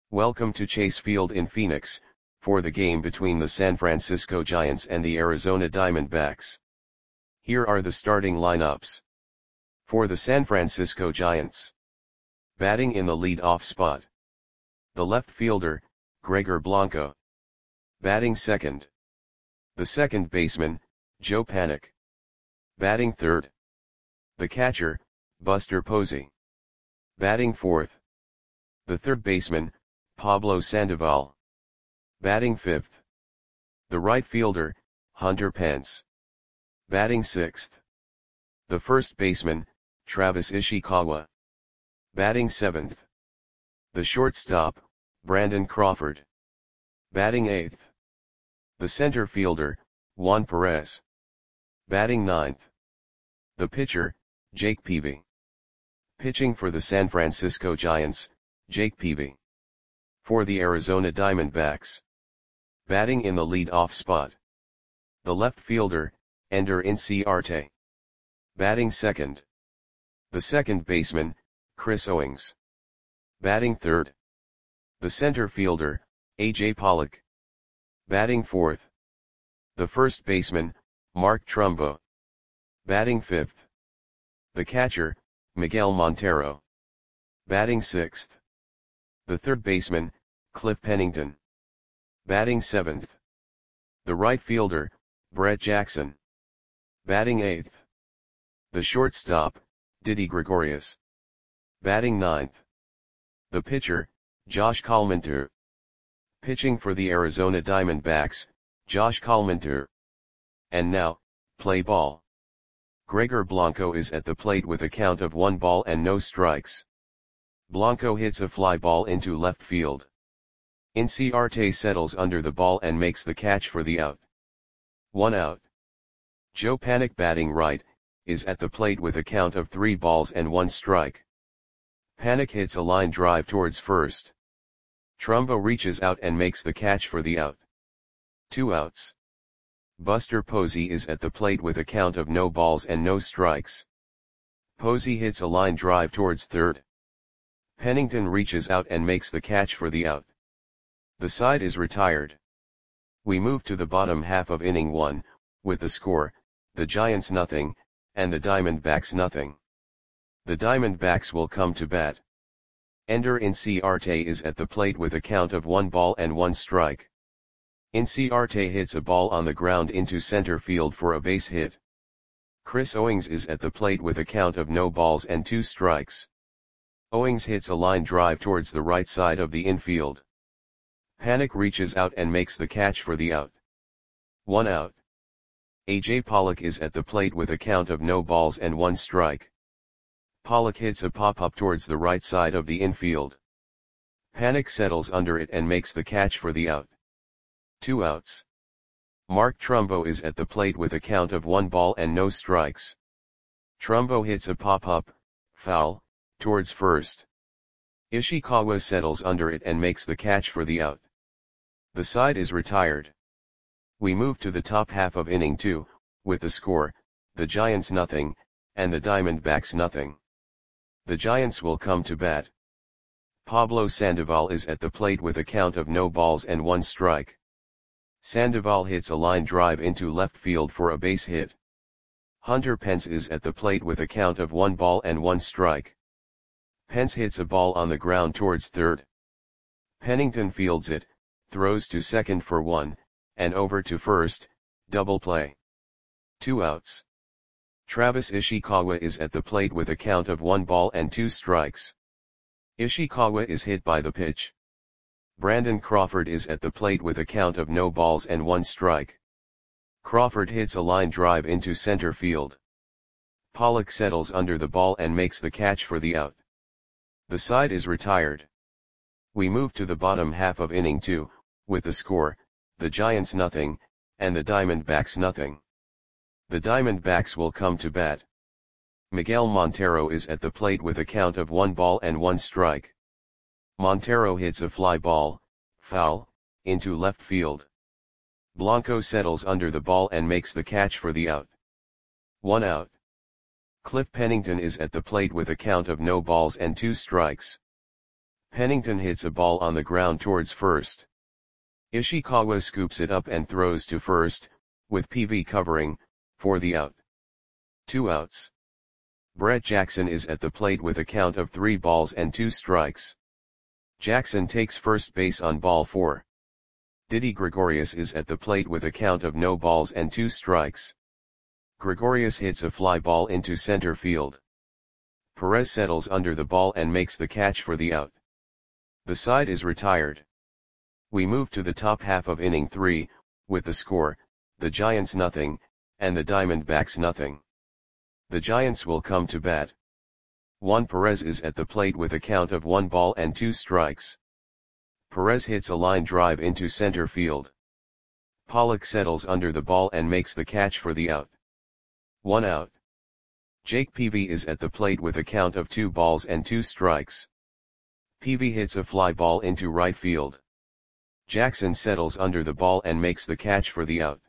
Welcome to Chase Field in Phoenix, for the game between the San Francisco Giants and the Arizona Diamondbacks. Here are the starting lineups. For the San Francisco Giants. Batting in the lead-off spot. The left fielder, Gregor Blanco. Batting second. The second baseman, Joe Panik. Batting third. The catcher, Buster Posey. Batting fourth. The third baseman, Pablo Sandoval. Batting fifth. The right fielder, Hunter Pence. Batting sixth. The first baseman, Travis Ishikawa. Batting seventh. The shortstop, Brandon Crawford. Batting eighth. The center fielder, Juan Perez. Batting ninth. The pitcher, Jake Peavy. Pitching for the San Francisco Giants, Jake Peavy. For the Arizona Diamondbacks. Batting in the lead-off spot. The left fielder, Ender Inciarte. Batting second. The second baseman, Chris Owings. Batting third. The center fielder, AJ Pollock. Batting fourth. The first baseman, Mark Trumbo. Batting fifth. The catcher, Miguel Montero. Batting sixth. The third baseman, Cliff Pennington. Batting seventh. The right fielder, Brett Jackson. Batting eighth. The shortstop, Didi Gregorius. Batting ninth. The pitcher, Josh Collmenter. Pitching for the Arizona Diamondbacks, Josh Collmenter. And now, play ball. Gregor Blanco is at the plate with a count of 1 ball and no strikes. Blanco hits a fly ball into left field. Inciarte settles under the ball and makes the catch for the out. 1 out. Joe Panik, batting right, is at the plate with a count of 3 balls and 1 strike. Panik hits a line drive towards first. Trumbo reaches out and makes the catch for the out. 2 outs. Buster Posey is at the plate with a count of no balls and no strikes. Posey hits a line drive towards third. Pennington reaches out and makes the catch for the out. The side is retired. We move to the bottom half of inning 1, with the score, the Giants nothing, and the Diamondbacks nothing. The Diamondbacks will come to bat. Ender Inciarte is at the plate with a count of 1 ball and 1 strike. Inciarte hits a ball on the ground into center field for a base hit. Chris Owings is at the plate with a count of no balls and 2 strikes. Owings hits a line drive towards the right side of the infield. Panik reaches out and makes the catch for the out. 1 out. AJ Pollock is at the plate with a count of no balls and 1 strike. Pollock hits a pop-up towards the right side of the infield. Panik settles under it and makes the catch for the out. 2 outs. Mark Trumbo is at the plate with a count of 1 ball and no strikes. Trumbo hits a pop-up, foul, towards first. Ishikawa settles under it and makes the catch for the out. The side is retired. We move to the top half of inning 2, with the score, the Giants nothing, and the Diamondbacks nothing. The Giants will come to bat. Pablo Sandoval is at the plate with a count of no balls and 1 strike. Sandoval hits a line drive into left field for a base hit. Hunter Pence is at the plate with a count of 1 ball and 1 strike. Pence hits a ball on the ground towards third. Pennington fields it, throws to second for 1, and over to first, double play. 2 outs. Travis Ishikawa is at the plate with a count of 1 ball and 2 strikes. Ishikawa is hit by the pitch. Brandon Crawford is at the plate with a count of no balls and 1 strike. Crawford hits a line drive into center field. Pollock settles under the ball and makes the catch for the out. The side is retired. We move to the bottom half of inning 2, with the score, the Giants nothing, and the Diamondbacks nothing. The Diamondbacks will come to bat. Miguel Montero is at the plate with a count of 1 ball and 1 strike. Montero hits a fly ball, foul, into left field. Blanco settles under the ball and makes the catch for the out. 1 out. Cliff Pennington is at the plate with a count of no balls and 2 strikes. Pennington hits a ball on the ground towards first. Ishikawa scoops it up and throws to first, with PV covering, for the out. 2 outs. Brett Jackson is at the plate with a count of 3 balls and 2 strikes. Jackson takes first base on ball 4. Didi Gregorius is at the plate with a count of no balls and 2 strikes. Gregorius hits a fly ball into center field. Perez settles under the ball and makes the catch for the out. The side is retired. We move to the top half of inning 3, with the score, the Giants nothing, and the Diamondbacks nothing. The Giants will come to bat. Juan Perez is at the plate with a count of 1 ball and 2 strikes. Perez hits a line drive into center field. Pollock settles under the ball and makes the catch for the out. 1 out. Jake Peavy is at the plate with a count of 2 balls and 2 strikes. Peavy hits a fly ball into right field. Jackson settles under the ball and makes the catch for the out.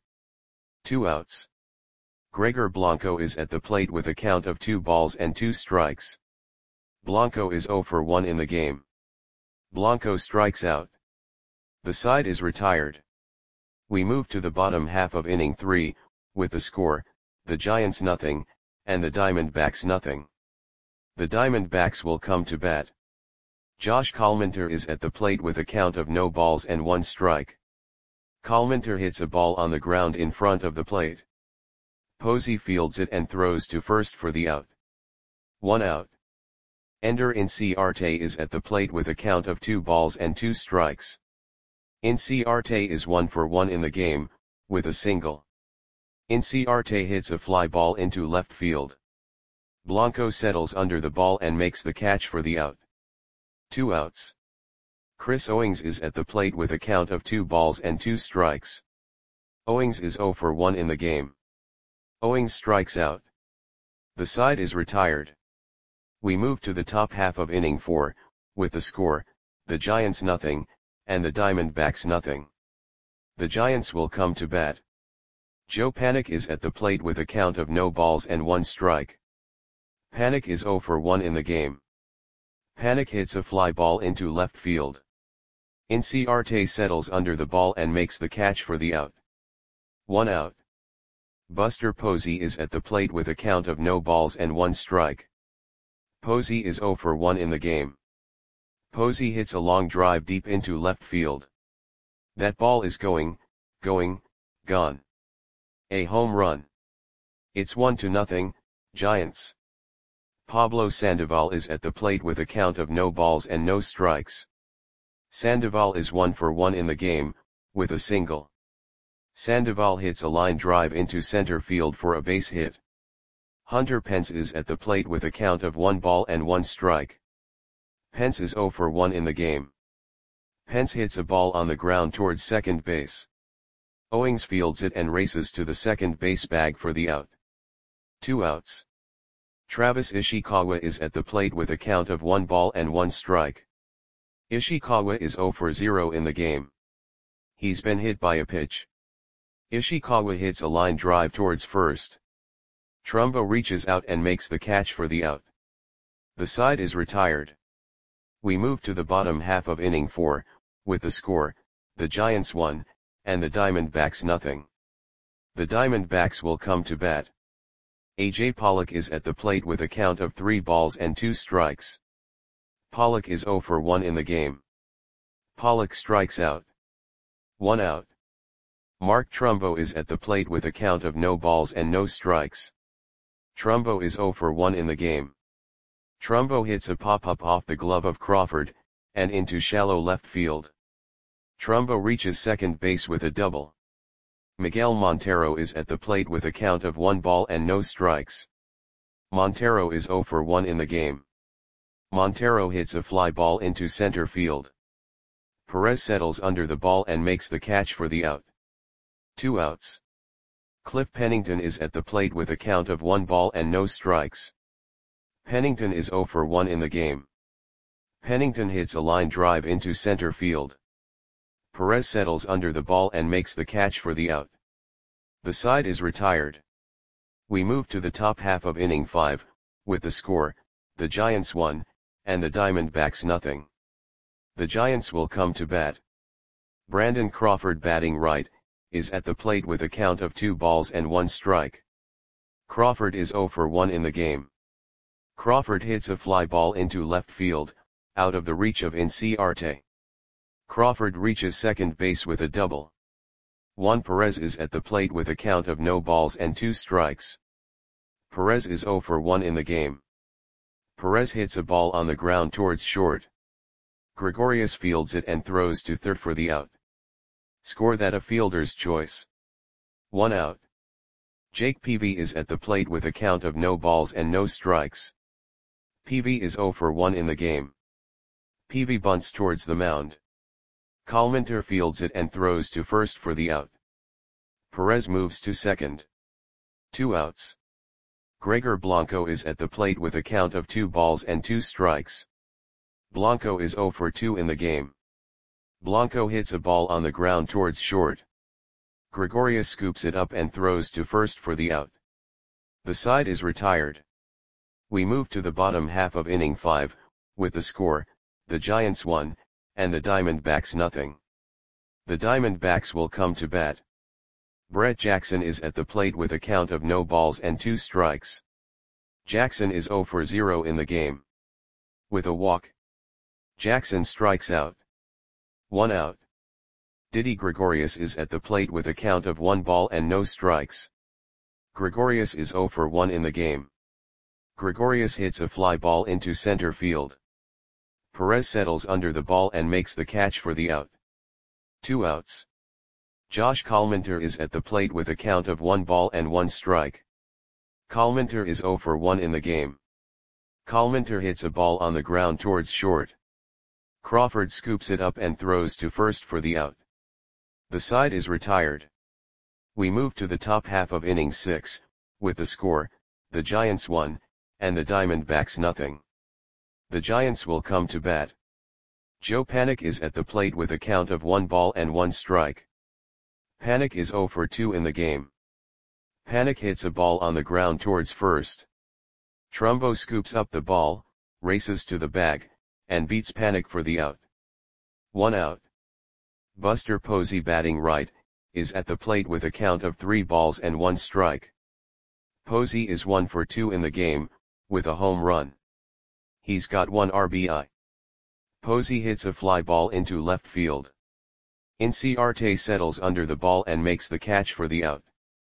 2 outs. Gregor Blanco is at the plate with a count of 2 balls and 2 strikes. Blanco is 0 for 1 in the game. Blanco strikes out. The side is retired. We move to the bottom half of inning 3, with the score, the Giants nothing, and the Diamondbacks nothing. The Diamondbacks will come to bat. Josh Collminter is at the plate with a count of no balls and 1 strike. Collminter hits a ball on the ground in front of the plate. Posey fields it and throws to first for the out. 1 out. Ender Inciarte is at the plate with a count of 2 balls and 2 strikes. Inciarte is 1 for 1 in the game, with a single. Inciarte hits a fly ball into left field. Blanco settles under the ball and makes the catch for the out. 2 outs. Chris Owings is at the plate with a count of 2 balls and 2 strikes. Owings is 0 for 1 in the game. Owings strikes out. The side is retired. We move to the top half of inning 4, with the score, the Giants nothing, and the Diamondbacks nothing. The Giants will come to bat. Joe Panik is at the plate with a count of no balls and 1 strike. Panik is 0 for 1 in the game. Panik hits a fly ball into left field. Inciarte settles under the ball and makes the catch for the out. 1 out. Buster Posey is at the plate with a count of no balls and 1 strike. Posey is 0 for 1 in the game. Posey hits a long drive deep into left field. That ball is gone. A home run. It's 1-0, Giants. Pablo Sandoval is at the plate with a count of no balls and no strikes. Sandoval is 1 for 1 in the game, with a single. Sandoval hits a line drive into center field for a base hit. Hunter Pence is at the plate with a count of 1 ball and 1 strike. Pence is 0 for 1 in the game. Pence hits a ball on the ground towards second base. Owings fields it and races to the second base bag for the out. 2 outs. Travis Ishikawa is at the plate with a count of 1 ball and 1 strike. Ishikawa is 0 for 0 in the game. He's been hit by a pitch. Ishikawa hits a line drive towards first. Trumbo reaches out and makes the catch for the out. The side is retired. We move to the bottom half of inning 4, with the score, the Giants 1, and the Diamondbacks nothing. The Diamondbacks will come to bat. A.J. Pollock is at the plate with a count of 3 balls and 2 strikes. Pollock is 0 for 1 in the game. Pollock strikes out. 1 out. Mark Trumbo is at the plate with a count of no balls and no strikes. Trumbo is 0 for 1 in the game. Trumbo hits a pop-up off the glove of Crawford, and into shallow left field. Trumbo reaches second base with a double. Miguel Montero is at the plate with a count of 1 ball and no strikes. Montero is 0 for 1 in the game. Montero hits a fly ball into center field. Perez settles under the ball and makes the catch for the out. 2 outs. Cliff Pennington is at the plate with a count of 1 ball and no strikes. Pennington is 0 for 1 in the game. Pennington hits a line drive into center field. Perez settles under the ball and makes the catch for the out. The side is retired. We move to the top half of inning 5, with the score, the Giants 1, and the Diamondbacks nothing. The Giants will come to bat. Brandon Crawford, batting right, is at the plate with a count of 2 balls and 1 strike. Crawford is 0 for 1 in the game. Crawford hits a fly ball into left field, out of the reach of Inciarte. Crawford reaches second base with a double. Juan Perez is at the plate with a count of no balls and 2 strikes. Perez is 0 for 1 in the game. Perez hits a ball on the ground towards short. Gregorius fields it and throws to third for the out. Score that a fielder's choice. 1 out. Jake Peavy is at the plate with a count of no balls and no strikes. Peavy is 0 for 1 in the game. Peavy bunts towards the mound. Kalmantar fields it and throws to first for the out. Perez moves to second. 2 outs. Gregor Blanco is at the plate with a count of 2 balls and 2 strikes. Blanco is 0 for 2 in the game. Blanco hits a ball on the ground towards short. Gregorius scoops it up and throws to first for the out. The side is retired. We move to the bottom half of inning 5, with the score, the Giants 1, and the Diamondbacks nothing. The Diamondbacks will come to bat. Brett Jackson is at the plate with a count of no balls and 2 strikes. Jackson is 0 for 0 in the game. With a walk, Jackson strikes out. 1 out. Didi Gregorius is at the plate with a count of 1 ball and no strikes. Gregorius is 0 for 1 in the game. Gregorius hits a fly ball into center field. Perez settles under the ball and makes the catch for the out. 2 outs. Josh Kalmantar is at the plate with a count of 1 ball and 1 strike. Kalmantar is 0 for 1 in the game. Kalmantar hits a ball on the ground towards short. Crawford scoops it up and throws to first for the out. The side is retired. We move to the top half of inning 6, with the score, the Giants 1, and the Diamondbacks nothing. The Giants will come to bat. Joe Panik is at the plate with a count of 1 ball and 1 strike. Panik is 0 for 2 in the game. Panik hits a ball on the ground towards first. Trumbo scoops up the ball, races to the bag, and beats Panik for the out. 1 out. Buster Posey, batting right, is at the plate with a count of 3 balls and 1 strike. Posey is 1 for 2 in the game, with a home run. He's got 1 RBI. Posey hits a fly ball into left field. Inciarte settles under the ball and makes the catch for the out.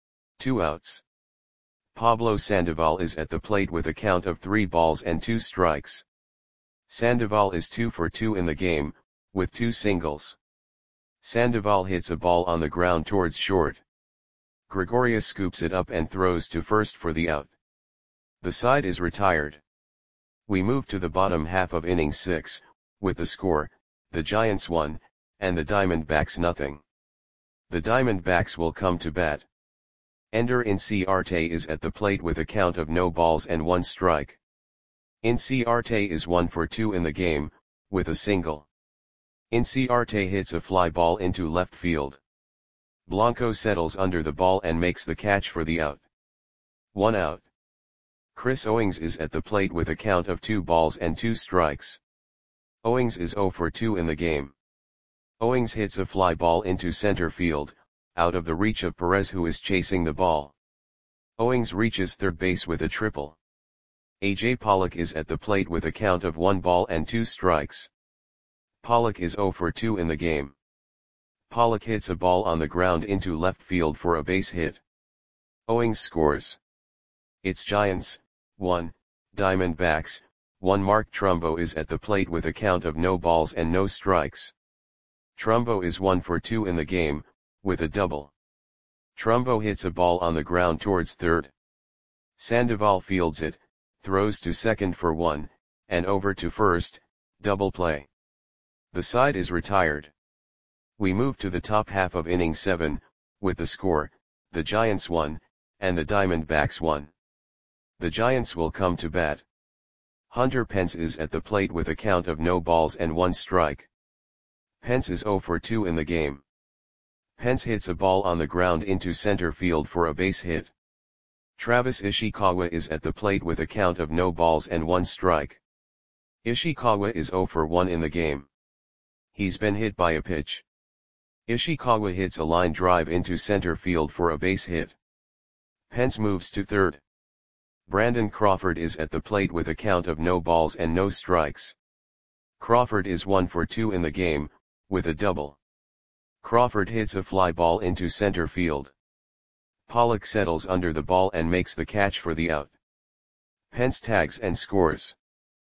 2 outs. Pablo Sandoval is at the plate with a count of 3 balls and 2 strikes. Sandoval is 2 for 2 in the game, with 2 singles. Sandoval hits a ball on the ground towards short. Gregorius scoops it up and throws to first for the out. The side is retired. We move to the bottom half of inning 6, with the score, the Giants 1, and the Diamondbacks nothing. The Diamondbacks will come to bat. Ender Inciarte is at the plate with a count of no balls and 1 strike. Inciarte is 1 for 2 in the game, with a single. Inciarte hits a fly ball into left field. Blanco settles under the ball and makes the catch for the out. 1 out. Chris Owings is at the plate with a count of 2 balls and 2 strikes. Owings is 0 for 2 in the game. Owings hits a fly ball into center field, out of the reach of Perez, who is chasing the ball. Owings reaches third base with a triple. A.J. Pollock is at the plate with a count of 1 ball and 2 strikes. Pollock is 0 for 2 in the game. Pollock hits a ball on the ground into left field for a base hit. Owings scores. It's Giants 1, Diamondbacks 1. Mark Trumbo is at the plate with a count of no balls and no strikes. Trumbo is 1 for 2 in the game, with a double. Trumbo hits a ball on the ground towards third. Sandoval fields it, throws to second for 1, and over to first, double play. The side is retired. We move to the top half of inning 7, with the score, the Giants 1, and the Diamondbacks 1. The Giants will come to bat. Hunter Pence is at the plate with a count of no balls and 1 strike. Pence is 0 for 2 in the game. Pence hits a ball on the ground into center field for a base hit. Travis Ishikawa is at the plate with a count of no balls and 1 strike. Ishikawa is 0 for 1 in the game. He's been hit by a pitch. Ishikawa hits a line drive into center field for a base hit. Pence moves to third. Brandon Crawford is at the plate with a count of no balls and no strikes. Crawford is 1 for 2 in the game, with a double. Crawford hits a fly ball into center field. Pollock settles under the ball and makes the catch for the out. Pence tags and scores.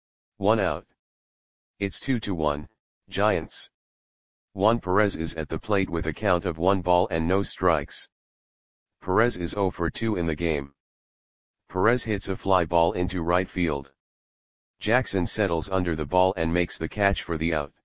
1 out. It's 2-1, Giants. Juan Perez is at the plate with a count of 1 ball and no strikes. Perez is 0 for 2 in the game. Perez hits a fly ball into right field. Jackson settles under the ball and makes the catch for the out.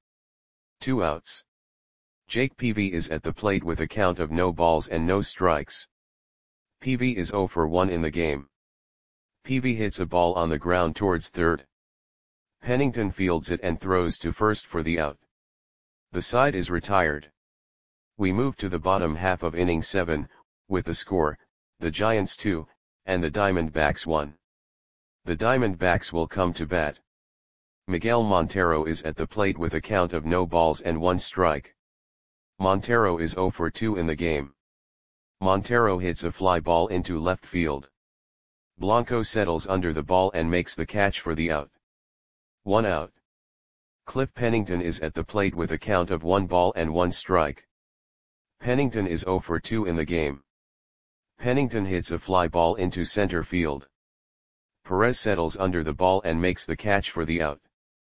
2 outs. Jake Peavy is at the plate with a count of no balls and no strikes. Peavy is 0 for 1 in the game. Peavy hits a ball on the ground towards third. Pennington fields it and throws to first for the out. The side is retired. We move to the bottom half of inning 7, with the score, the Giants 2, and the Diamondbacks 1. The Diamondbacks will come to bat. Miguel Montero is at the plate with a count of no balls and 1 strike. Montero is 0 for 2 in the game. Montero hits a fly ball into left field. Blanco settles under the ball and makes the catch for the out. 1 out. Cliff Pennington is at the plate with a count of 1 ball and 1 strike. Pennington is 0 for 2 in the game. Pennington hits a fly ball into center field. Perez settles under the ball and makes the catch for the out.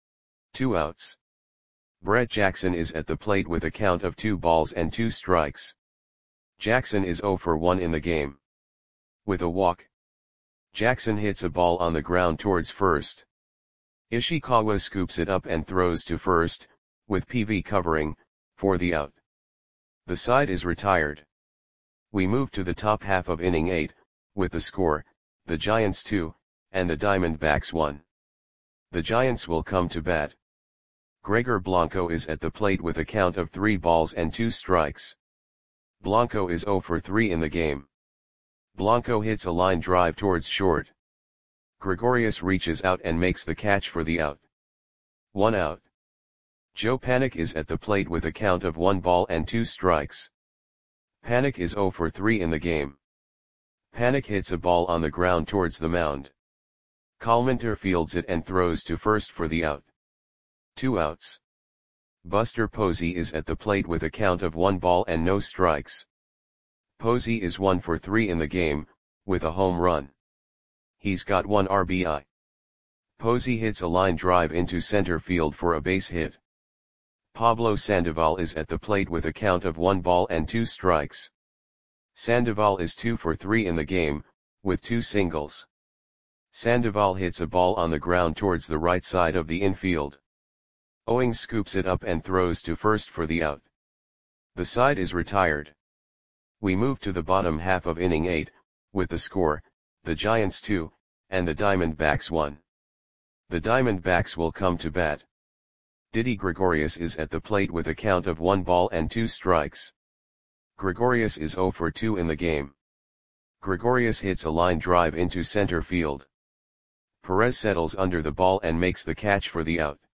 2 outs. Brett Jackson is at the plate with a count of 2 balls and 2 strikes. Jackson is 0 for 1 in the game. With a walk, Jackson hits a ball on the ground towards first. Ishikawa scoops it up and throws to first, with Peavy covering, for the out. The side is retired. We move to the top half of inning 8, with the score, the Giants 2, and the Diamondbacks 1. The Giants will come to bat. Gregor Blanco is at the plate with a count of 3 balls and 2 strikes. Blanco is 0 for 3 in the game. Blanco hits a line drive towards short. Gregorius reaches out and makes the catch for the out. 1 out. Joe Panik is at the plate with a count of 1 ball and 2 strikes. Panik is 0 for 3 in the game. Panik hits a ball on the ground towards the mound. Kalmantar fields it and throws to first for the out. 2 outs. Buster Posey is at the plate with a count of 1 ball and no strikes. Posey is 1 for 3 in the game, with a home run. He's got 1 RBI. Posey hits a line drive into center field for a base hit. Pablo Sandoval is at the plate with a count of 1 ball and 2 strikes. Sandoval is 2 for 3 in the game, with 2 singles. Sandoval hits a ball on the ground towards the right side of the infield. Owings scoops it up and throws to first for the out. The side is retired. We move to the bottom half of inning 8, with the score, the Giants 2, and the Diamondbacks 1. The Diamondbacks will come to bat. Didi Gregorius is at the plate with a count of 1 ball and 2 strikes. Gregorius is 0 for 2 in the game. Gregorius hits a line drive into center field. Perez settles under the ball and makes the catch for the out.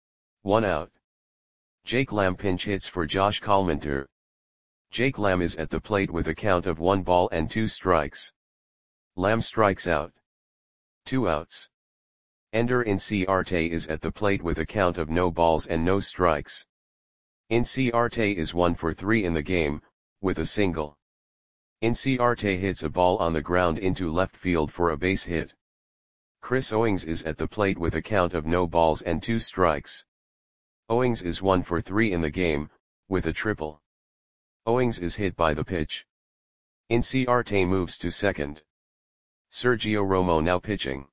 1 out. Jake Lamb pinch hits for Josh Kalmantar. Jake Lamb is at the plate with a count of 1 ball and 2 strikes. Lamb strikes out. 2 outs. Ender Inciarte is at the plate with a count of no balls and no strikes. Inciarte is 1 for 3 in the game, with a single. Inciarte hits a ball on the ground into left field for a base hit. Chris Owings is at the plate with a count of no balls and 2 strikes. Owings is 1 for 3 in the game, with a triple. Owings is hit by the pitch. Inciarte moves to second. Sergio Romo now pitching.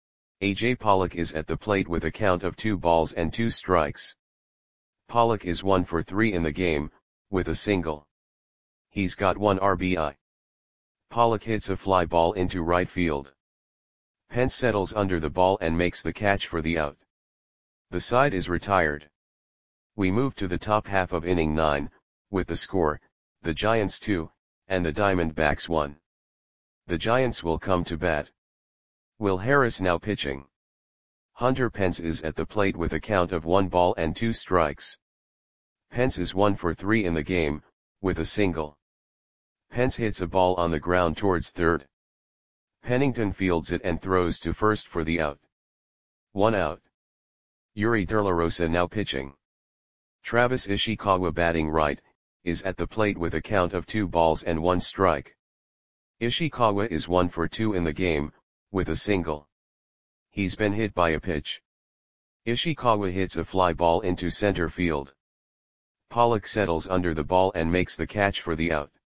AJ Pollock is at the plate with a count of 2 balls and 2 strikes. Pollock is 1 for 3 in the game, with a single. He's got 1 RBI. Pollock hits a fly ball into right field. Pence settles under the ball and makes the catch for the out. The side is retired. We move to the top half of inning 9, with the score, the Giants 2, and the Diamondbacks 1. The Giants will come to bat. Will Harris now pitching. Hunter Pence is at the plate with a count of 1 ball and 2 strikes. Pence is 1 for 3 in the game, with a single. Pence hits a ball on the ground towards third. Pennington fields it and throws to first for the out. 1 out. Yuri De La Rosa now pitching. Travis Ishikawa batting right, is at the plate with a count of 2 balls and 1 strike. Ishikawa is 1 for 2 in the game, with a single. He's been hit by a pitch. Ishikawa hits a fly ball into center field. Pollock settles under the ball and makes the catch for the out.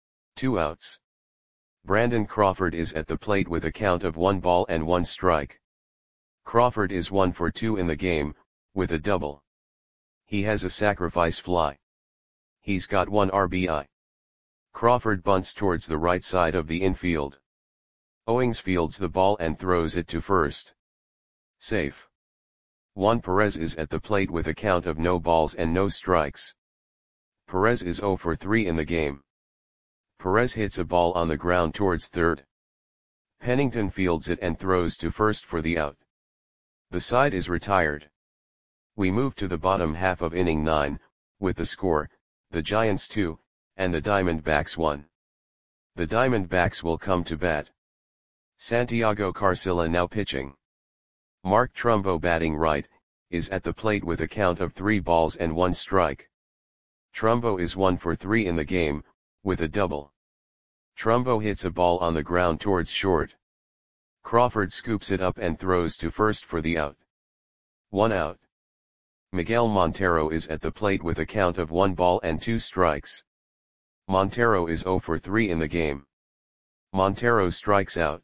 2 outs. Brandon Crawford is at the plate with a count of 1 ball and 1 strike. Crawford is 1 for 2 in the game, with a double. He has a sacrifice fly. He's got 1 RBI. Crawford bunts towards the right side of the infield. Owings fields the ball and throws it to first. Safe. Juan Perez is at the plate with a count of no balls and no strikes. Perez is 0 for 3 in the game. Perez hits a ball on the ground towards third. Pennington fields it and throws to first for the out. The side is retired. We move to the bottom half of inning 9, with the score, the Giants 2, and the Diamondbacks 1. The Diamondbacks will come to bat. Santiago Carcilla now pitching. Mark Trumbo batting right, is at the plate with a count of 3 balls and 1 strike. Trumbo is 1 for 3 in the game, with a double. Trumbo hits a ball on the ground towards short. Crawford scoops it up and throws to first for the out. 1 out. Miguel Montero is at the plate with a count of 1 ball and 2 strikes. Montero is 0 for 3 in the game. Montero strikes out.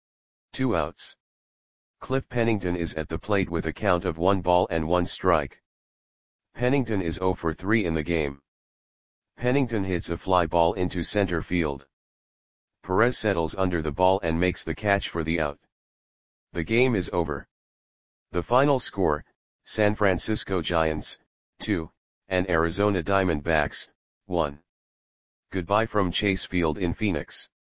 2 outs. Cliff Pennington is at the plate with a count of 1 ball and 1 strike. Pennington is 0 for 3 in the game. Pennington hits a fly ball into center field. Perez settles under the ball and makes the catch for the out. The game is over. The final score, San Francisco Giants, 2, and Arizona Diamondbacks, 1. Goodbye from Chase Field in Phoenix.